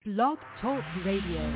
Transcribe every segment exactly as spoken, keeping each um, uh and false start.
Blog Talk Radio.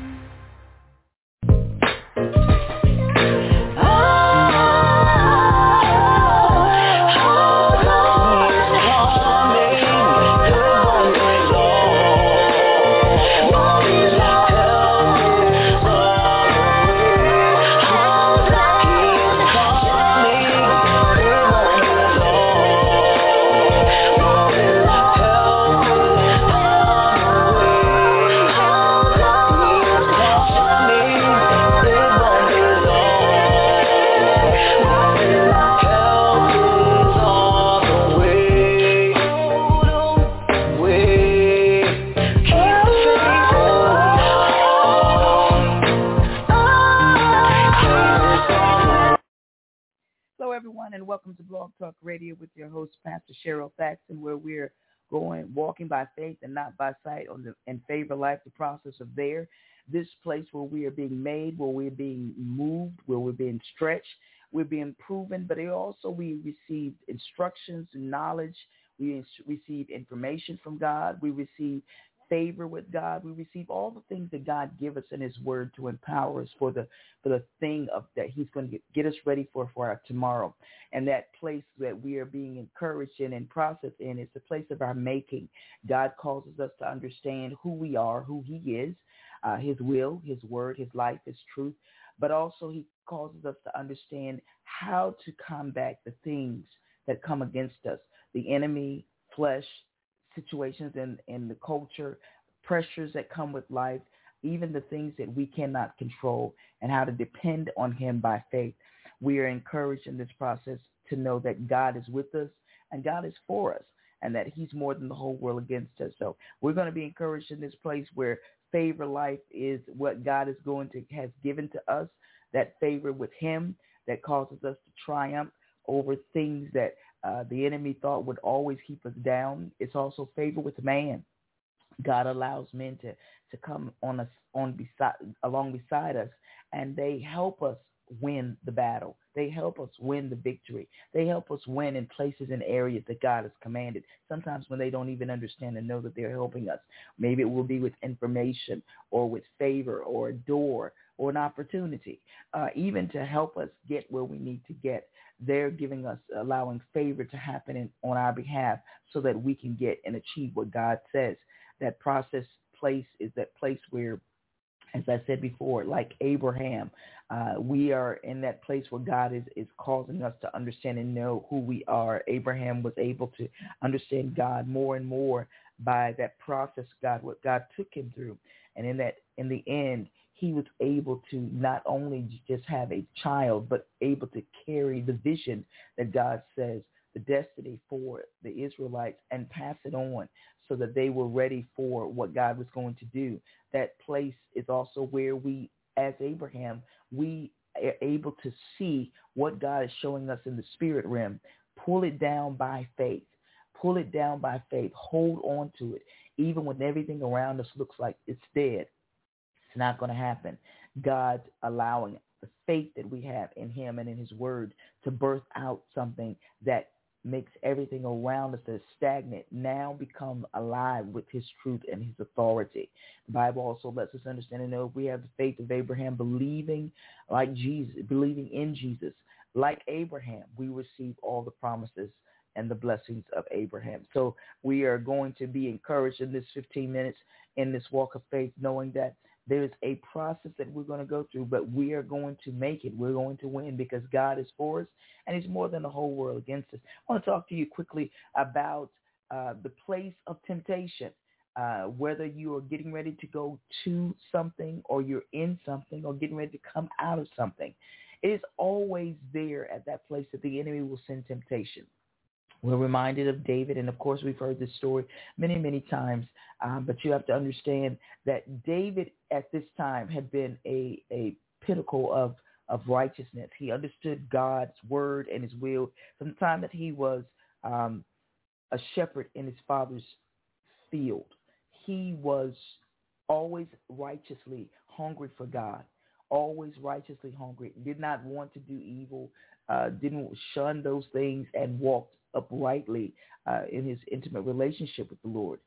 And welcome to Blog Talk Radio with your host, Pastor Cheryl Thaxton, where we're going, walking by faith and not by sight on the and favor life, the process of there. This place where we are being made, where we're being moved, where we're being stretched, we're being proven, but also we receive instructions and knowledge. We receive information from God. We receive favor with God. We receive all the things that God give us in his word to empower us for the for the thing of that he's going to get, get us ready for for our tomorrow. And that place that we are being encouraged in and processed in is the place of our making. God causes us to understand who we are, who he is, uh, his will, his word, his life, his truth. But also he causes us to understand how to combat the things that come against us, the enemy, flesh, situations in, in the culture, pressures that come with life, even the things that we cannot control, and how to depend on him by faith. We are encouraged in this process to know that God is with us and God is for us and that he's more than the whole world against us. So we're going to be encouraged in this place where favor life is what God is going to has given to us, that favor with him that causes us to triumph over things that Uh, the enemy thought would always keep us down. It's also favor with man. God allows men to, to come on us on beside along beside us, and they help us win the battle. They help us win the victory. They help us win in places and areas that God has commanded. Sometimes when they don't even understand and know that they're helping us. Maybe it will be with information or with favor or a door or an opportunity, uh, even to help us get where we need to get. They're giving us, allowing favor to happen in, on our behalf so that we can get and achieve what God says. That process place is that place where, as I said before, like Abraham, uh, we are in that place where God is, is causing us to understand and know who we are. Abraham was able to understand God more and more by that process, God, what God took him through. And in that, in the end, he was able to not only just have a child, but able to carry the vision that God says, the destiny for the Israelites, and pass it on so that they were ready for what God was going to do. That place is also where we, as Abraham, we are able to see what God is showing us in the spirit realm, pull it down by faith, pull it down by faith, hold on to it, even when everything around us looks like it's dead. It's not going to happen. God allowing the faith that we have in him and in his word to birth out something that makes everything around us that is stagnant now become alive with his truth and his authority. The Bible also lets us understand and know if we have the faith of Abraham, believing like Jesus, believing in Jesus, like Abraham, we receive all the promises and the blessings of Abraham. So we are going to be encouraged in this fifteen minutes in this walk of faith, knowing that there's a process that we're going to go through, but we are going to make it. We're going to win because God is for us, and he's more than the whole world against us. I want to talk to you quickly about uh, the place of temptation, uh, whether you are getting ready to go to something or you're in something or getting ready to come out of something. It is always there at that place that the enemy will send temptation. We're reminded of David, and of course we've heard this story many, many times, um, but you have to understand that David at this time had been a, a pinnacle of, of righteousness. He understood God's word and his will from the time that he was um, a shepherd in his father's field. He was always righteously hungry for God, always righteously hungry, did not want to do evil, uh, didn't shun those things, and walked uprightly uh, in his intimate relationship with the Lord.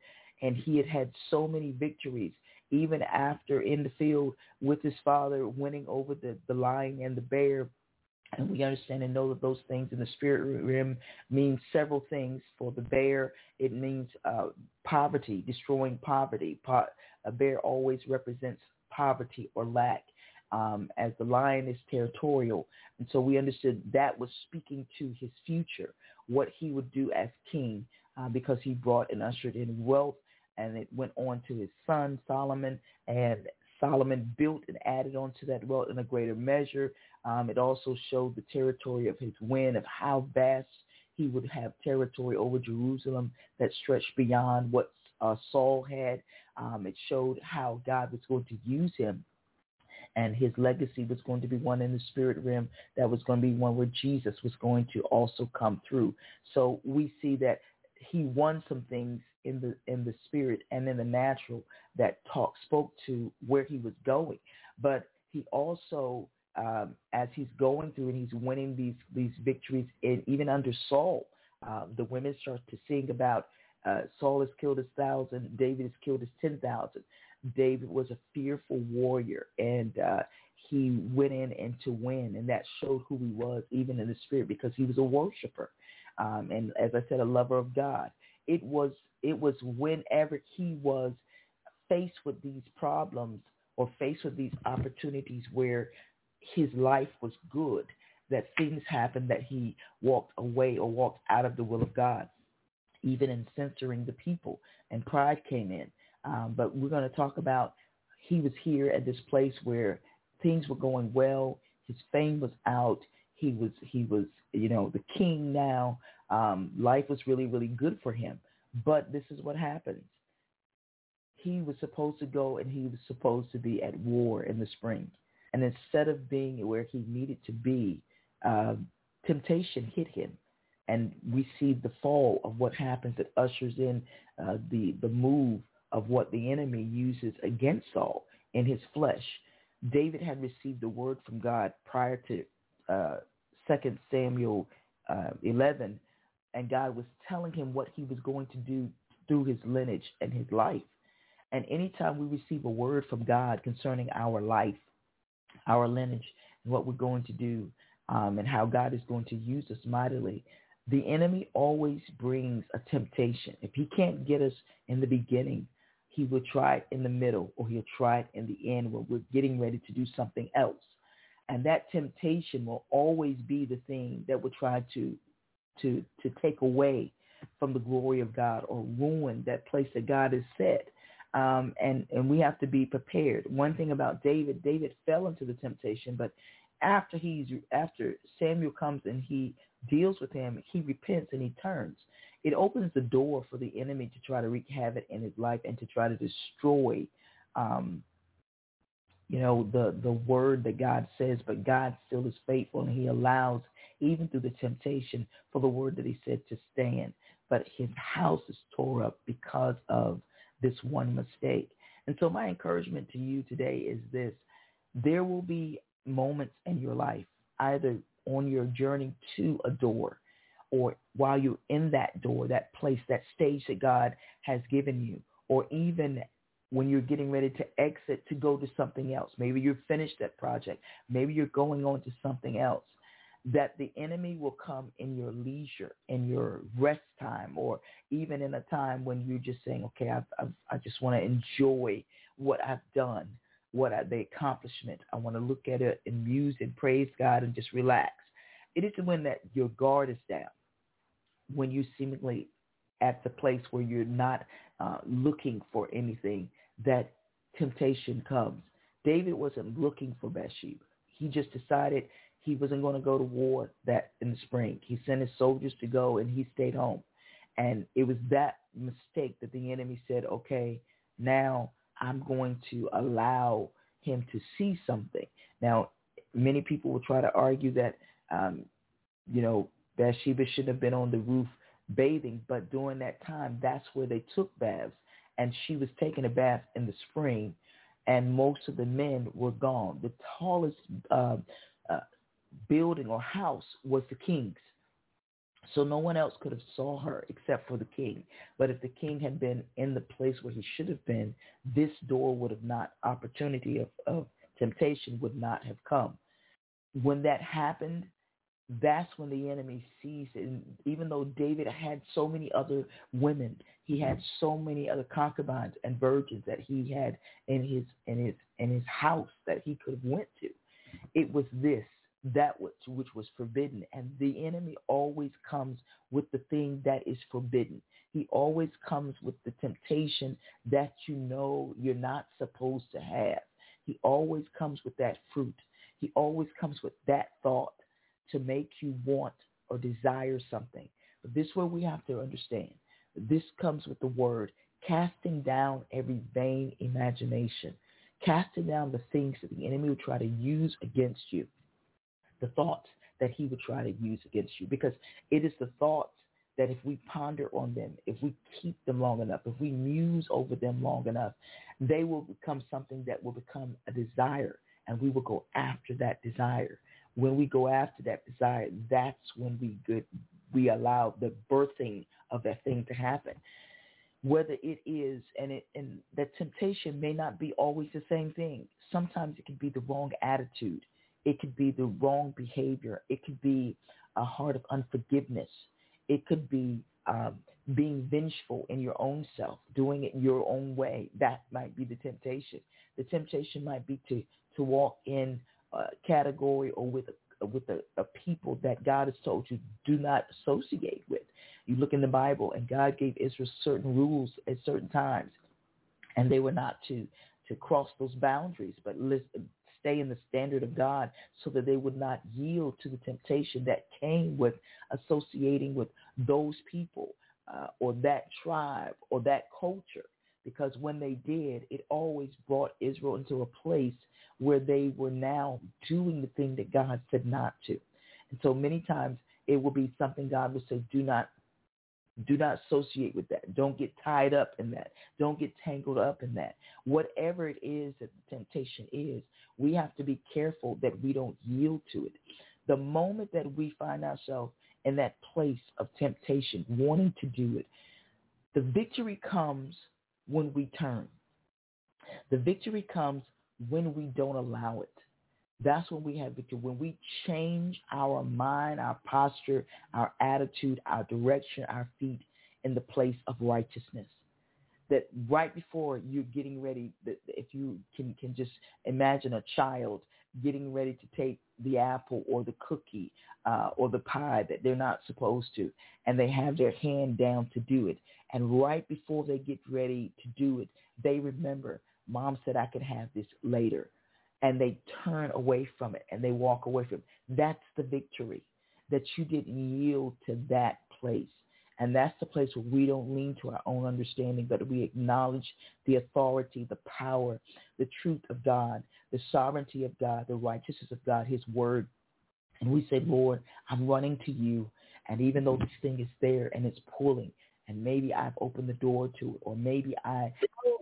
and he had had so many victories, even after in the field with his father, winning over the, the lion and the bear. And we understand and know that those things in the spirit realm mean several things. For the bear, it means uh, poverty, destroying poverty. Po- a bear always represents poverty or lack, um, as the lion is territorial. And so we understood that was speaking to his future, what he would do as king, uh, because he brought and ushered in wealth, and it went on to his son Solomon, and Solomon built and added on to that wealth in a greater measure. Um, it also showed the territory of his win, of how vast he would have territory over Jerusalem that stretched beyond what uh, Saul had. Um, it showed how God was going to use him, and his legacy was going to be one in the spirit realm that was going to be one where Jesus was going to also come through. So we see that he won some things in the in the spirit and in the natural that talk spoke to where he was going. But he also, um, as he's going through and he's winning these these victories, and even under Saul, uh, the women start to sing about uh, Saul has killed his thousand, David has killed his ten thousand. David was a fearful warrior, and uh, he went in and to win, and that showed who he was, even in the spirit, because he was a worshiper, um, and as I said, a lover of God. It was it was whenever he was faced with these problems or faced with these opportunities where his life was good, that things happened, that he walked away or walked out of the will of God, even in censoring the people, and pride came in. Um, but we're going to talk about he was here at this place where things were going well. His fame was out. He was, he was, you know, the king now. Um, life was really, really good for him. But this is what happens. He was supposed to go and he was supposed to be at war in the spring. And instead of being where he needed to be, uh, temptation hit him. And we see the fall of what happens that ushers in uh, the, the move of what the enemy uses against Saul in his flesh. David had received a word from God prior to uh, Second Samuel uh, eleven, and God was telling him what he was going to do through his lineage and his life. And anytime we receive a word from God concerning our life, our lineage, and what we're going to do, um, and how God is going to use us mightily, the enemy always brings a temptation. If he can't get us in the beginning, he will try it in the middle, or he'll try it in the end when we're getting ready to do something else. And that temptation will always be the thing that will try to to to take away from the glory of God, or ruin that place that God has set. Um, and, and we have to be prepared. One thing about David, David fell into the temptation, but after he's after Samuel comes and he deals with him, he repents and he turns. It opens the door for the enemy to try to wreak havoc in his life and to try to destroy, um, you know, the, the word that God says, but God still is faithful, and he allows, even through the temptation, for the word that he said to stand. But his house is tore up because of this one mistake. And so my encouragement to you today is this: there will be moments in your life, either on your journey to a door, or while you're in that door, that place, that stage that God has given you, or even when you're getting ready to exit to go to something else. Maybe you've finished that project. Maybe you're going on to something else. That the enemy will come in your leisure, in your rest time, or even in a time when you're just saying, okay, I've, I've, I just want to enjoy what I've done, what I, the accomplishment. I want to look at it and muse and praise God and just relax. It is when that your guard is down, when you're seemingly at the place where you're not uh, looking for anything, that temptation comes. David wasn't looking for Bathsheba. He just decided he wasn't going to go to war that in the spring. He sent his soldiers to go, and he stayed home. And it was that mistake that the enemy said, okay, now I'm going to allow him to see something. Now, many people will try to argue that, um, you know, Bathsheba shouldn't have been on the roof bathing, but during that time, that's where they took baths. And she was taking a bath in the spring, and most of the men were gone. The tallest uh, uh, building or house was the king's. So no one else could have saw her except for the king. But if the king had been in the place where he should have been, this door would have not, opportunity of, of temptation would not have come. When that happened, that's when the enemy sees it. And even though David had so many other women, he had so many other concubines and virgins that he had in his in his in his house that he could have went to. It was this, that which, which was forbidden. And the enemy always comes with the thing that is forbidden. He always comes with the temptation that you know you're not supposed to have. He always comes with that fruit. He always comes with that thought to make you want or desire something. But this is where we have to understand. This comes with the word, casting down every vain imagination, casting down the things that the enemy will try to use against you, the thoughts that he would try to use against you, because it is the thoughts that if we ponder on them, if we keep them long enough, if we muse over them long enough, they will become something that will become a desire, and we will go after that desire. When we go after that desire, that's when we good, we allow the birthing of that thing to happen. Whether it is, and it and that temptation may not be always the same thing. Sometimes it can be the wrong attitude. It could be the wrong behavior. It could be a heart of unforgiveness. It could be um, being vengeful in your own self, doing it your own way. That might be the temptation. The temptation might be to, to walk in a category or with a, with a, a people that God has told you do not associate with. You look in the Bible, and God gave Israel certain rules at certain times, and they were not to, to cross those boundaries, but listen, stay in the standard of God so that they would not yield to the temptation that came with associating with those people uh, or that tribe or that culture. Because when they did, it always brought Israel into a place where they were now doing the thing that God said not to. And so many times it will be something God would say, do not Do not associate with that. Don't get tied up in that. Don't get tangled up in that. Whatever it is that the temptation is, we have to be careful that we don't yield to it. The moment that we find ourselves in that place of temptation, wanting to do it, the victory comes when we turn. The victory comes when we don't allow it. That's when we have victory. When we change our mind, our posture, our attitude, our direction, our feet in the place of righteousness. That right before you're getting ready, that if you can, can just imagine a child getting ready to take the apple or the cookie uh, or the pie that they're not supposed to, and they have their hand down to do it. And right before they get ready to do it, they remember, Mom said I could have this later. And they turn away from it and they walk away from it. That's the victory, that you didn't yield to that place. And that's the place where we don't lean to our own understanding, but we acknowledge the authority, the power, the truth of God, the sovereignty of God, the righteousness of God, his word. And we say, Lord, I'm running to you. And even though this thing is there and it's pulling, and maybe I've opened the door to it, or maybe I,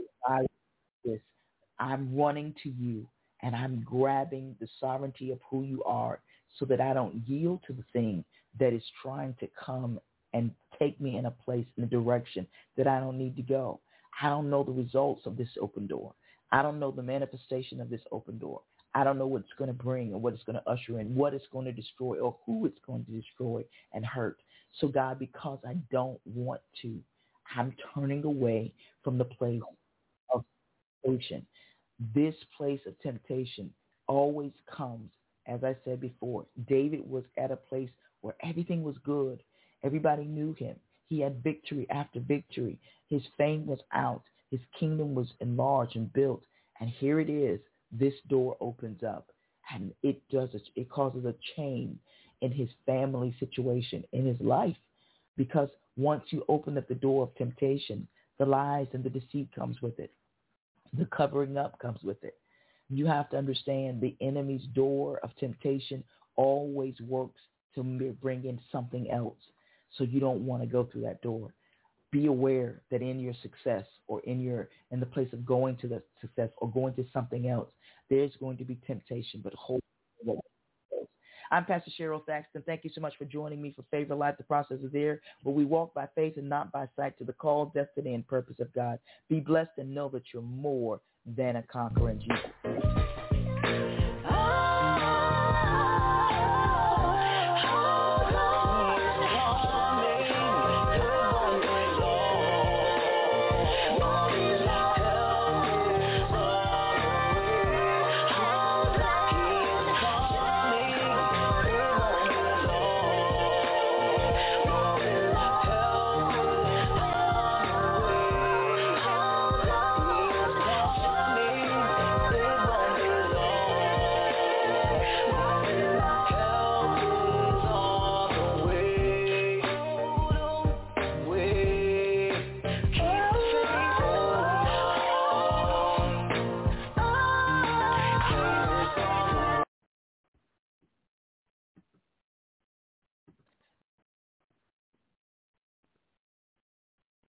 I this, I'm running to you. And I'm grabbing the sovereignty of who you are so that I don't yield to the thing that is trying to come and take me in a place, in a direction that I don't need to go. I don't know the results of this open door. I don't know the manifestation of this open door. I don't know what it's going to bring or what it's going to usher in, what it's going to destroy or who it's going to destroy and hurt. So God, because I don't want to, I'm turning away from the place of temptation. This place of temptation always comes, as I said before. David was at a place where everything was good. Everybody knew him. He had victory after victory. His fame was out. His kingdom was enlarged and built. And here it is. This door opens up, and it does. It causes a change in his family situation, in his life, because once you open up the door of temptation, the lies and the deceit comes with it. The covering up comes with it. You have to understand the enemy's door of temptation always works to bring in something else. So you don't want to go through that door. Be aware that in your success or in your in the place of going to the success or going to something else, there's going to be temptation, but hold on. I'm Pastor Cheryl Thaxton. Thank you so much for joining me for Favor Life. The process is there, where we walk by faith and not by sight to the call, destiny, and purpose of God. Be blessed and know that you're more than a conqueror in Jesus' name.